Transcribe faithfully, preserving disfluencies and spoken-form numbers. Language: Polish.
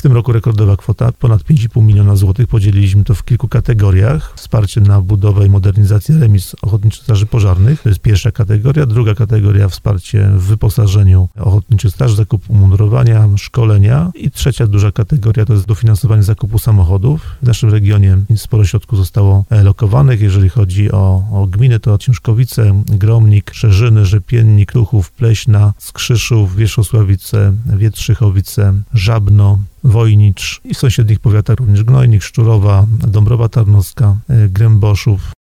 tym roku rekordowa kwota, ponad pięć i pół miliona złotych. Podzieliliśmy to w kilku kategoriach. Wsparcie na budowę i modernizację remiz Ochotniczych Straży Pożarnych. To jest pierwsza kategoria. Druga kategoria wsparcie w wyposażeniu Ochotniczych Straży, zakup umundurowania, szkolenia. I trzecia duża kategoria to jest dofinansowanie zakupu samochodów. W naszym regionie sporo środków zostało lokowanych. Jeżeli chodzi o, o gminy, to Ciężkowice, Gromnik, Szerzyny, Rzepiennik, Luchów, Pleśna, Skrzyszów, Wierzchosławice, Wietrzychowice, Żabno, Wojnicz i w sąsiednich powiatach również Gnojnik, Szczurowa, Dąbrowa Tarnowska, Gręboszów.